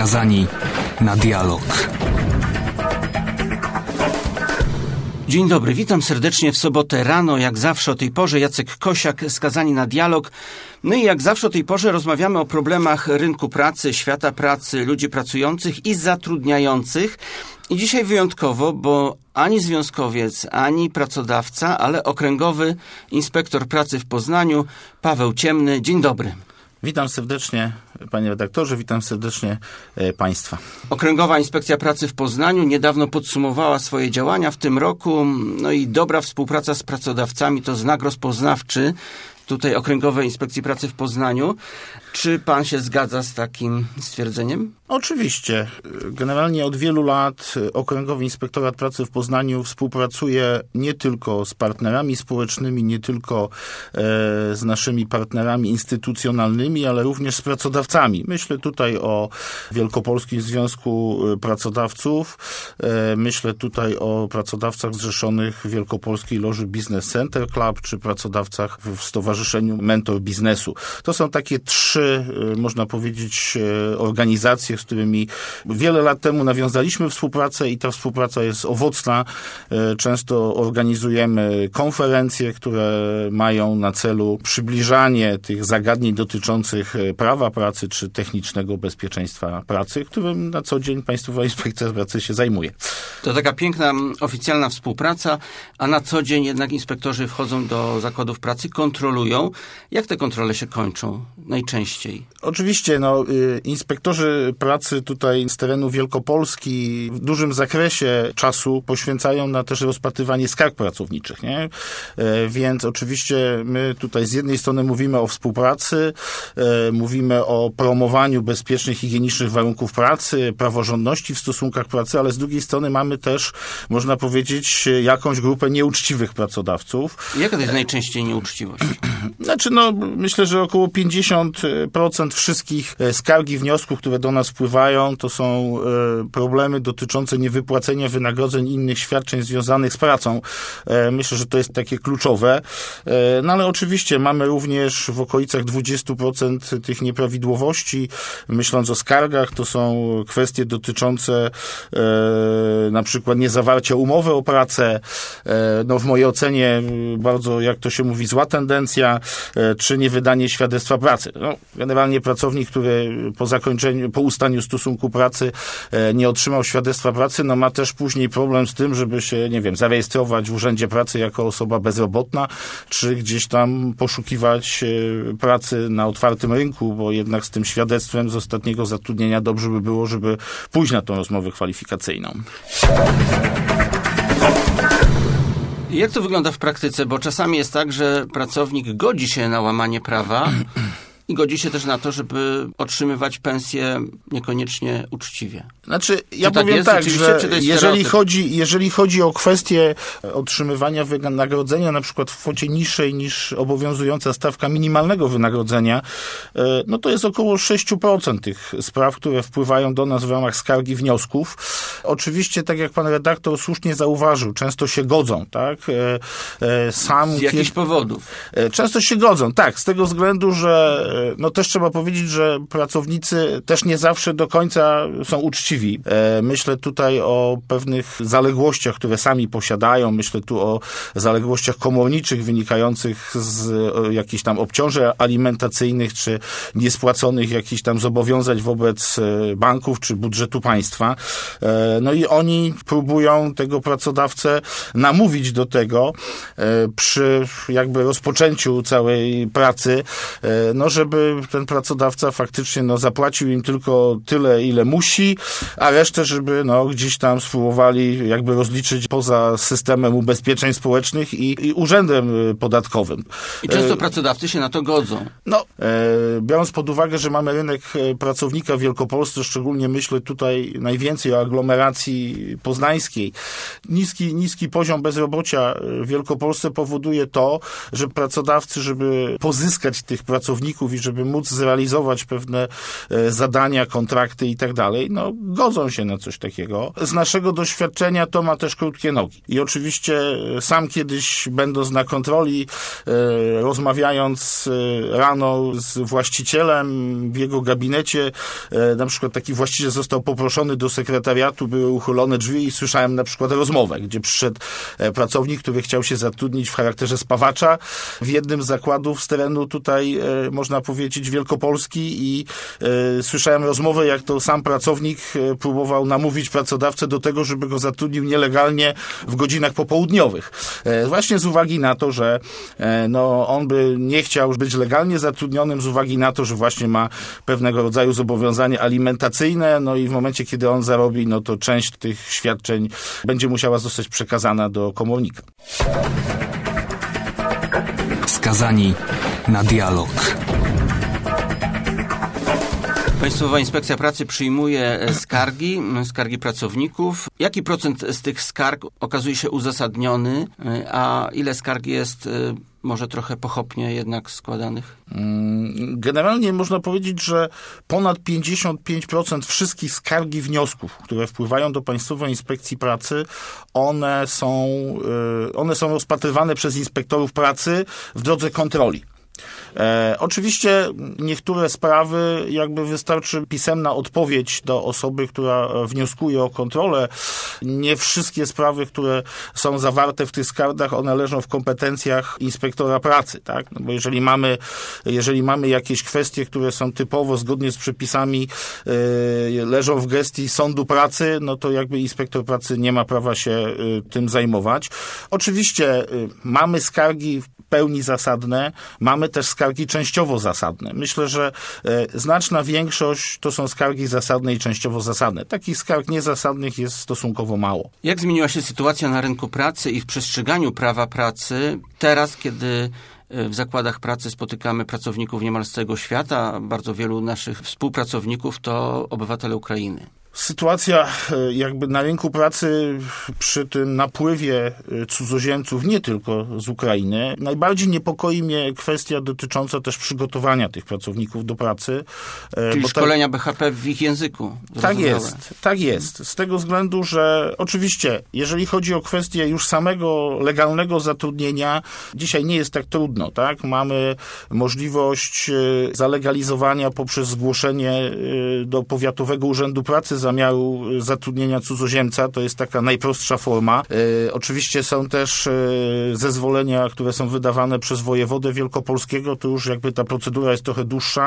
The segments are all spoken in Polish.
Skazani na dialog. Dzień dobry, witam serdecznie w sobotę rano, jak zawsze o tej porze. Jacek Kosiak, Skazani na dialog. No i jak zawsze o tej porze rozmawiamy o problemach rynku pracy, świata pracy, ludzi pracujących i zatrudniających. I dzisiaj wyjątkowo, bo ani związkowiec, ani pracodawca, ale okręgowy inspektor pracy w Poznaniu, Paweł Ciemny. Dzień dobry. Witam serdecznie, panie redaktorze, witam serdecznie państwa. Okręgowa Inspekcja Pracy w Poznaniu niedawno podsumowała swoje działania w tym roku. No i dobra współpraca z pracodawcami to znak rozpoznawczy tutaj Okręgowej Inspekcji Pracy w Poznaniu. Czy pan się zgadza z takim stwierdzeniem? Oczywiście. Generalnie od wielu lat Okręgowy Inspektorat Pracy w Poznaniu współpracuje nie tylko z partnerami społecznymi, nie tylko z naszymi partnerami instytucjonalnymi, ale również z pracodawcami. Myślę tutaj o Wielkopolskim Związku Pracodawców, myślę tutaj o pracodawcach zrzeszonych w Wielkopolskiej Loży Business Center Club, czy pracodawcach w Stowarzyszeniu Mentor Biznesu. To są takie trzy, można powiedzieć, organizacje, z którymi wiele lat temu nawiązaliśmy współpracę i ta współpraca jest owocna. Często organizujemy konferencje, które mają na celu przybliżanie tych zagadnień dotyczących prawa pracy czy technicznego bezpieczeństwa pracy, którym na co dzień Państwowa Inspekcja Pracy się zajmuje. To taka piękna, oficjalna współpraca, a na co dzień jednak inspektorzy wchodzą do zakładów pracy, kontrolują. Jak te kontrole się kończą najczęściej? Oczywiście, inspektorzy pracy tutaj z terenu Wielkopolski w dużym zakresie czasu poświęcają na też rozpatrywanie skarg pracowniczych, nie? Więc oczywiście my tutaj z jednej strony mówimy o współpracy, mówimy o promowaniu bezpiecznych, higienicznych warunków pracy, praworządności w stosunkach pracy, ale z drugiej strony mamy też, można powiedzieć, jakąś grupę nieuczciwych pracodawców. Jaka to jest najczęściej nieuczciwość? Myślę, że około 50% wszystkich skarg i wniosków, które do nas wpływają, to są problemy dotyczące niewypłacenia wynagrodzeń i innych świadczeń związanych z pracą. Myślę, że to jest takie kluczowe. Ale oczywiście mamy również w okolicach 20% tych nieprawidłowości. Myśląc o skargach, to są kwestie dotyczące na przykład niezawarcia umowy o pracę. W mojej ocenie bardzo, jak to się mówi, zła tendencja, czy niewydanie świadectwa pracy. Generalnie pracownik, który po ustaniu stosunku pracy nie otrzymał świadectwa pracy, ma też później problem z tym, żeby się, zarejestrować w Urzędzie Pracy jako osoba bezrobotna, czy gdzieś tam poszukiwać pracy na otwartym rynku, bo jednak z tym świadectwem z ostatniego zatrudnienia dobrze by było, żeby pójść na tą rozmowę kwalifikacyjną. Jak to wygląda w praktyce? Bo czasami jest tak, że pracownik godzi się na łamanie prawa i godzi się też na to, żeby otrzymywać pensję niekoniecznie uczciwie. Ja powiem tak, że jeżeli chodzi o kwestię otrzymywania wynagrodzenia na przykład w kwocie niższej niż obowiązująca stawka minimalnego wynagrodzenia, to jest około 6% tych spraw, które wpływają do nas w ramach skarg i wniosków. Oczywiście, tak jak pan redaktor słusznie zauważył, często się godzą, tak? Z jakichś powodów. Często się godzą, tak, z tego względu, że też trzeba powiedzieć, że pracownicy też nie zawsze do końca są uczciwi. Myślę tutaj o pewnych zaległościach, które sami posiadają. Myślę tu o zaległościach komorniczych wynikających z jakichś tam obciążeń alimentacyjnych, czy niespłaconych jakichś tam zobowiązań wobec banków, czy budżetu państwa. I oni próbują tego pracodawcę namówić do tego przy jakby rozpoczęciu całej pracy, żeby ten pracodawca faktycznie zapłacił im tylko tyle, ile musi, a resztę, żeby gdzieś tam spróbowali jakby rozliczyć poza systemem ubezpieczeń społecznych i urzędem podatkowym. I często pracodawcy się na to godzą. Biorąc pod uwagę, że mamy rynek pracownika w Wielkopolsce, szczególnie myślę tutaj najwięcej o aglomeracji poznańskiej, niski poziom bezrobocia w Wielkopolsce powoduje to, że pracodawcy, żeby pozyskać tych pracowników pracownikowi, żeby móc zrealizować pewne zadania, kontrakty i tak dalej, no godzą się na coś takiego. Z naszego doświadczenia to ma też krótkie nogi. I oczywiście sam kiedyś, będąc na kontroli, rozmawiając rano z właścicielem w jego gabinecie, na przykład taki właściciel został poproszony do sekretariatu, były uchylone drzwi i słyszałem na przykład rozmowę, gdzie przyszedł pracownik, który chciał się zatrudnić w charakterze spawacza w jednym z zakładów z terenu tutaj, można powiedzieć, Wielkopolski i słyszałem rozmowę, jak to sam pracownik próbował namówić pracodawcę do tego, żeby go zatrudnił nielegalnie w godzinach popołudniowych. Właśnie z uwagi na to, że no, on by nie chciał być legalnie zatrudnionym z uwagi na to, że właśnie ma pewnego rodzaju zobowiązanie alimentacyjne, no i w momencie, kiedy on zarobi, no to część tych świadczeń będzie musiała zostać przekazana do komornika. Skazani na dialog. Państwowa Inspekcja Pracy przyjmuje skargi pracowników. Jaki procent z tych skarg okazuje się uzasadniony, a ile skarg jest może trochę pochopnie jednak składanych? Generalnie można powiedzieć, że ponad 55% wszystkich skarg i wniosków, które wpływają do Państwowej Inspekcji Pracy, one są rozpatrywane przez inspektorów pracy w drodze kontroli. Oczywiście niektóre sprawy jakby wystarczy pisemna odpowiedź do osoby, która wnioskuje o kontrolę. Nie wszystkie sprawy, które są zawarte w tych skargach, one leżą w kompetencjach inspektora pracy, tak? No bo jeżeli mamy jakieś kwestie, które są typowo zgodnie z przepisami leżą w gestii sądu pracy, no to jakby inspektor pracy nie ma prawa się tym zajmować. Oczywiście mamy skargi w pełni zasadne, mamy też skargi częściowo zasadne. Myślę, że znaczna większość to są skargi zasadne i częściowo zasadne. Takich skarg niezasadnych jest stosunkowo mało. Jak zmieniła się sytuacja na rynku pracy i w przestrzeganiu prawa pracy teraz, kiedy w zakładach pracy spotykamy pracowników niemal z całego świata? Bardzo wielu naszych współpracowników to obywatele Ukrainy. Sytuacja jakby na rynku pracy przy tym napływie cudzoziemców, nie tylko z Ukrainy, najbardziej niepokoi mnie kwestia dotycząca też przygotowania tych pracowników do pracy. Czyli szkolenia BHP w ich języku. Tak jest. Z tego względu, że oczywiście, jeżeli chodzi o kwestię już samego legalnego zatrudnienia, dzisiaj nie jest tak trudno, tak? Mamy możliwość zalegalizowania poprzez zgłoszenie do Powiatowego Urzędu Pracy zamiaru zatrudnienia cudzoziemca. To jest taka najprostsza forma. Oczywiście są też zezwolenia, które są wydawane przez wojewodę wielkopolskiego. To już jakby ta procedura jest trochę dłuższa,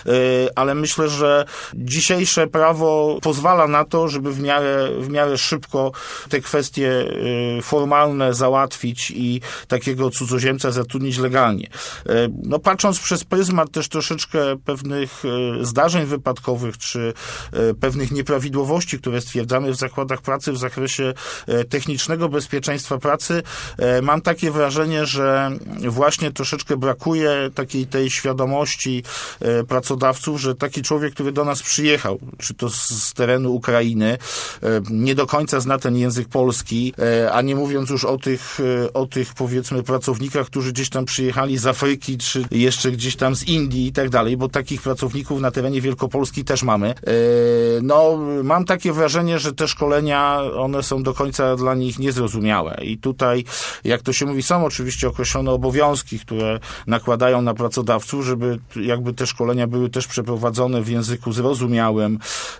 ale myślę, że dzisiejsze prawo pozwala na to, żeby w miarę szybko te kwestie formalne załatwić i takiego cudzoziemca zatrudnić legalnie. No, patrząc przez pryzmat też troszeczkę pewnych zdarzeń wypadkowych, czy pewnych nieprawidłowości, które stwierdzamy w zakładach pracy w zakresie technicznego bezpieczeństwa pracy, mam takie wrażenie, że właśnie troszeczkę brakuje tej świadomości pracodawców, że taki człowiek, który do nas przyjechał, czy to z terenu Ukrainy, nie do końca zna ten język polski, a nie mówiąc już o tych powiedzmy pracownikach, którzy gdzieś tam przyjechali z Afryki, czy jeszcze gdzieś tam z Indii i tak dalej, bo takich pracowników na terenie Wielkopolski też mamy. No, mam takie wrażenie, że te szkolenia, one są do końca dla nich niezrozumiałe. I tutaj, jak to się mówi, są oczywiście określone obowiązki, które nakładają na pracodawców, żeby jakby te szkolenia były też przeprowadzone w języku zrozumiałym.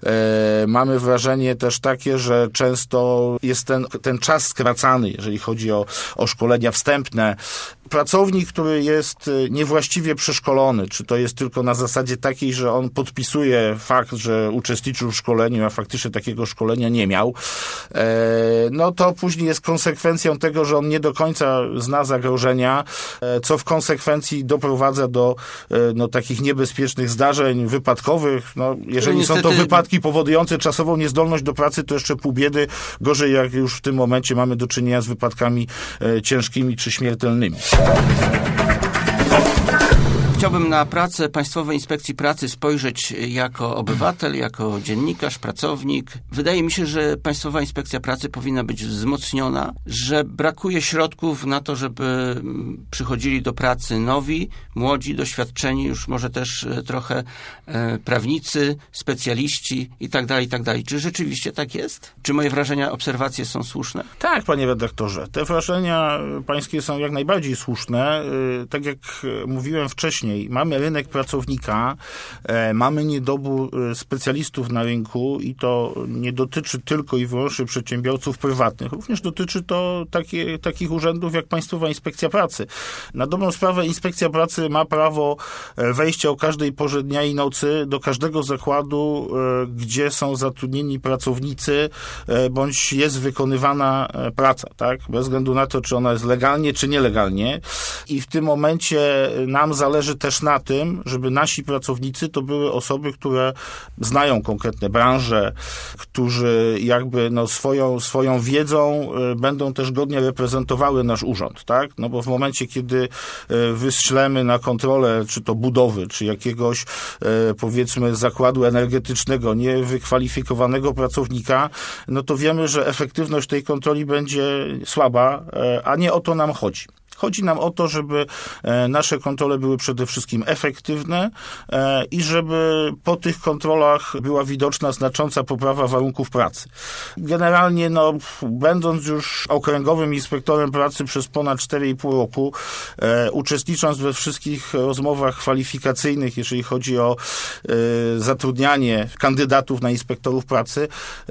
Mamy wrażenie też takie, że często jest ten czas skracany, jeżeli chodzi o szkolenia wstępne. Pracownik, który jest niewłaściwie przeszkolony, czy to jest tylko na zasadzie takiej, że on podpisuje fakt, że uczestniczył w szkoleniu, a faktycznie takiego szkolenia nie miał, no to później jest konsekwencją tego, że on nie do końca zna zagrożenia, co w konsekwencji doprowadza do takich niebezpiecznych zdarzeń wypadkowych. No, jeżeli niestety są to wypadki powodujące czasową niezdolność do pracy, to jeszcze pół biedy. Gorzej, jak już w tym momencie mamy do czynienia z wypadkami ciężkimi czy śmiertelnymi. Chciałbym na pracę Państwowej Inspekcji Pracy spojrzeć jako obywatel, jako dziennikarz, pracownik. Wydaje mi się, że Państwowa Inspekcja Pracy powinna być wzmocniona, że brakuje środków na to, żeby przychodzili do pracy nowi, młodzi, doświadczeni, już może też trochę prawnicy, specjaliści i tak dalej, i tak dalej. Czy rzeczywiście tak jest? Czy moje wrażenia, obserwacje są słuszne? Tak, panie redaktorze. Te wrażenia pańskie są jak najbardziej słuszne. Tak jak mówiłem wcześniej, mamy rynek pracownika, mamy niedobór specjalistów na rynku i to nie dotyczy tylko i wyłącznie przedsiębiorców prywatnych. Również dotyczy to takich urzędów jak Państwowa Inspekcja Pracy. Na dobrą sprawę Inspekcja Pracy ma prawo wejścia o każdej porze dnia i nocy do każdego zakładu, gdzie są zatrudnieni pracownicy, bądź jest wykonywana praca, tak? Bez względu na to, czy ona jest legalnie, czy nielegalnie. I w tym momencie nam zależy też na tym, żeby nasi pracownicy to były osoby, które znają konkretne branże, którzy jakby swoją wiedzą będą też godnie reprezentowały nasz urząd, tak? No bo w momencie, kiedy wystrzelemy na kontrolę, czy to budowy, czy jakiegoś powiedzmy zakładu energetycznego, niewykwalifikowanego pracownika, no to wiemy, że efektywność tej kontroli będzie słaba, a nie o to nam chodzi. Chodzi nam o to, żeby nasze kontrole były przede wszystkim efektywne i żeby po tych kontrolach była widoczna znacząca poprawa warunków pracy. Generalnie, będąc już okręgowym inspektorem pracy przez ponad 4,5 roku, uczestnicząc we wszystkich rozmowach kwalifikacyjnych, jeżeli chodzi o zatrudnianie kandydatów na inspektorów pracy,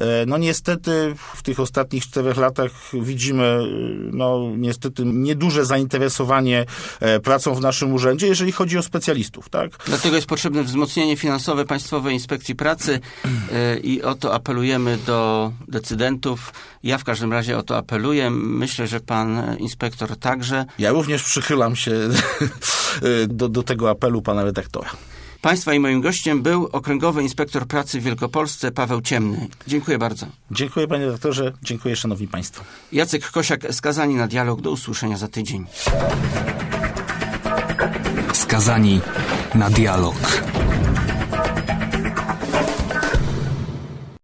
niestety w tych ostatnich 4 latach widzimy, niestety nieduże zainteresowanie pracą w naszym urzędzie, jeżeli chodzi o specjalistów, tak? Dlatego jest potrzebne wzmocnienie finansowe Państwowej Inspekcji Pracy i o to apelujemy do decydentów. Ja w każdym razie o to apeluję. Myślę, że pan inspektor także. Ja również przychylam się do tego apelu pana redaktora. Państwa i moim gościem był okręgowy inspektor pracy w Wielkopolsce Paweł Ciemny. Dziękuję bardzo. Dziękuję panie redaktorze, dziękuję szanowni państwo. Jacek Kosiak, Skazani na dialog. Do usłyszenia za tydzień. Skazani na dialog.